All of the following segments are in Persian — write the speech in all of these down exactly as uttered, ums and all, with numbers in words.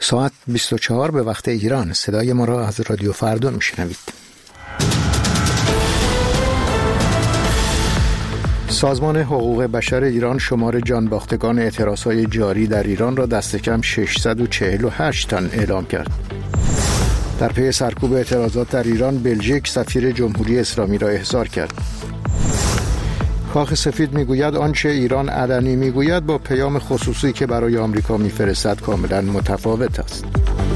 ساعت بیست و چهار به وقت ایران. صدای ما را از رادیو فردون میشنوید. سازمان حقوق بشر ایران شمار جانباختگان اعتراضهای جاری در ایران را دست کم ششصد و چهل و هشت تن اعلام کرد. در پی سرکوب اعتراضات در ایران، بلژیک سفیر جمهوری اسلامی را احضار کرد. کاخ سفید میگوید آنچه ایران علنی میگوید با پیام خصوصی که برای آمریکا میفرستد کاملا متفاوت است.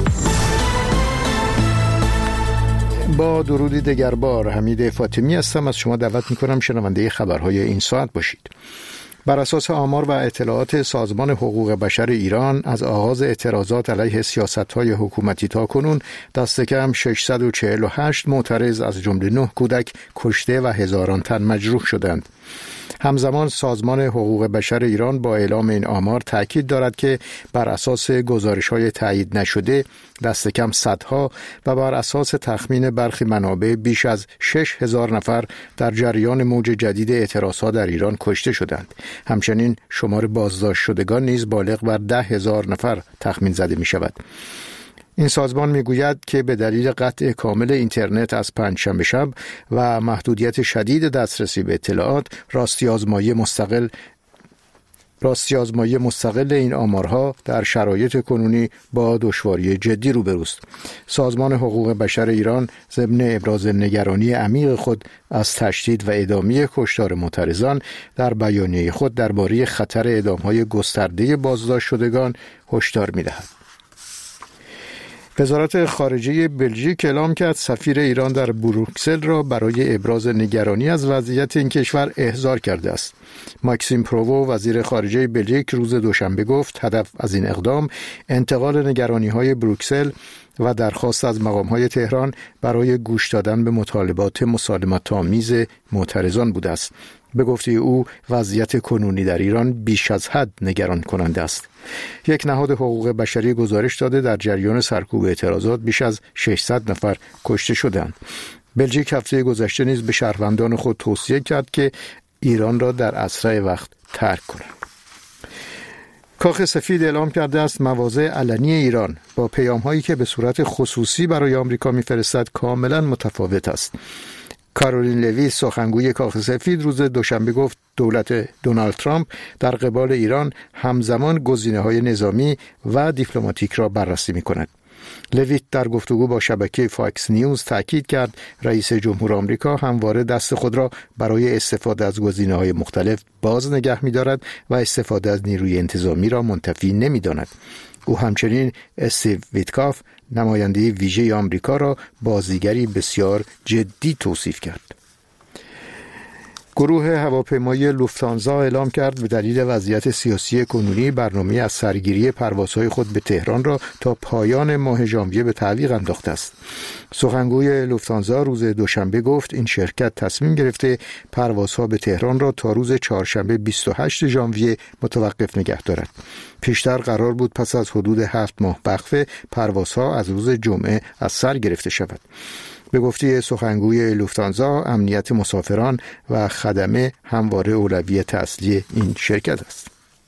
با درودی دگربار، حمید فاطمی هستم. از شما دعوت میکنم شنونده خبرهای این ساعت باشید. بر اساس آمار و اطلاعات سازمان حقوق بشر ایران، از آغاز اعتراضات علیه سیاست‌های حکومتی تا کنون دست کم ششصد و چهل و هشت معترض از جمله نه کودک کشته و هزاران تن مجروح شدند. همزمان سازمان حقوق بشر ایران با اعلام این آمار تاکید دارد که بر اساس گزارش‌های تایید نشده دست کم صدها و بر اساس تخمین برخی منابع بیش از شش هزار نفر در جریان موج جدید اعتراضات در ایران کشته شدند. همچنین شمار بازداشت شدگان نیز بالغ بر ده هزار نفر تخمین زده می شود. این سازمان میگوید که به دلیل قطع کامل اینترنت از پنجشنبه شب و محدودیت شدید دسترسی به اطلاعات، راستی آزمایی مستقل راستی آزمایی مستقل این آمارها در شرایط کنونی با دشواری جدی روبروست. سازمان حقوق بشر ایران ضمن ابراز نگرانی عمیق خود از تشدید و ادامه کشتار معترضان در بیانیه خود درباره خطر اعدام‌های گسترده بازداشت شدگان هشدار می‌دهد. وزارت خارجه بلژیک اعلام کرد سفیر ایران در بروکسل را برای ابراز نگرانی از وضعیت این کشور احضار کرده است. ماکسیم پروو، وزیر خارجه بلژیک، روز دوشنبه گفت هدف از این اقدام انتقال نگرانی‌های بروکسل و درخواست از مقام‌های تهران برای گوش دادن به مطالبات مسالمت‌آمیز معترضان بوده است. به گفته او وضعیت کنونی در ایران بیش از حد نگران کننده است. یک نهاد حقوق بشری گزارش داده در جریان سرکوب اعتراضات بیش از ششصد نفر کشته شدند. بلژیک هفته گذشته نیز به شهروندان خود توصیه کرد که ایران را در اسرع وقت ترک کنند. کاخ سفید اعلام کرده است مواضع علنی ایران با پیام‌هایی که به صورت خصوصی برای آمریکا می‌فرستد کاملا متفاوت است. کارولین لویس، سخنگوی کاخ سفید، روز دوشنبه گفت دولت دونالد ترامپ در قبال ایران همزمان گزینه‌های نظامی و دیپلماتیک را بررسی می‌کند. لویت در گفتگو با شبکه فاکس نیوز تاکید کرد رئیس جمهور آمریکا همواره دست خود را برای استفاده از گزینه‌های مختلف باز نگه می‌دارد و استفاده از نیروی انتظامی را منتفی نمی‌داند. او همچنین استیو ویتکاف، نماینده ویژه آمریکا، را بازیگری بسیار جدی توصیف کرد. گروه هواپیمایی لوفتانزا اعلام کرد به دلیل وضعیت سیاسی کنونی برنامه از سرگیری پروازهای خود به تهران را تا پایان ماه ژانویه به تعویق انداخته است. سخنگوی لوفتانزا روز دوشنبه گفت این شرکت تصمیم گرفته پروازها به تهران را تا روز چهارشنبه بیست و هشتم ژانویه متوقف نگه دارد. پیشتر قرار بود پس از حدود هفت ماه وقفه پروازها از روز جمعه از سر گرفته شود. به گفته سخنگوی لوفتانزا، امنیت مسافران و خدمه همواره اولویت اصلی این شرکت است.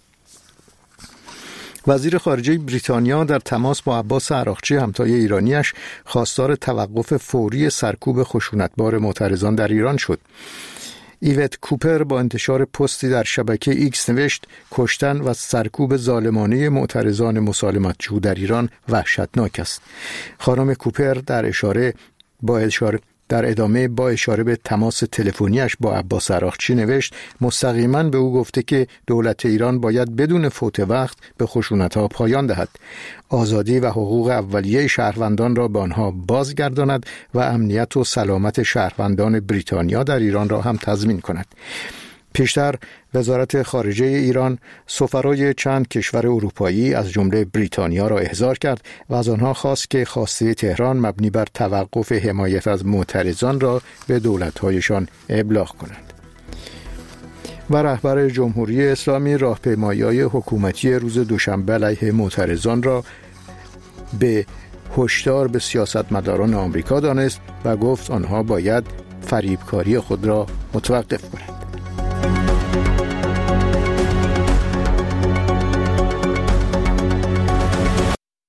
وزیر خارجه بریتانیا در تماس با عباس عراقچی، همتای ایرانیش، خواستار توقف فوری سرکوب خشونتبار معترضان در ایران شد. ایوت کوپر با انتشار پستی در شبکه ایکس نوشت کشتن و سرکوب ظالمانه معترضان مسالمتجو در ایران وحشتناک است. خانم کوپر در اشاره با اشاره در ادامه با اشاره به تماس تلفنیش با عباس عراقچی نوشت مستقیما به او گفته که دولت ایران باید بدون فوت وقت به خشونت‌ها پایان دهد، آزادی و حقوق اولیه شهروندان را به آنها بازگرداند و امنیت و سلامت شهروندان بریتانیا در ایران را هم تضمین کند. پیشتر وزارت خارجه ایران سفرای چند کشور اروپایی از جمله بریتانیا را احضار کرد و از آنها خواست که خواسته تهران مبنی بر توقف حمایت از معترضان را به دولت‌هایشان ابلاغ کنند. و رهبر جمهوری اسلامی راهپیمایی‌های حکومتی روز دوشنبه علیه معترضان را به هشدار به سیاستمداران آمریکا دانست و گفت آنها باید فریبکاری خود را متوقف کنند.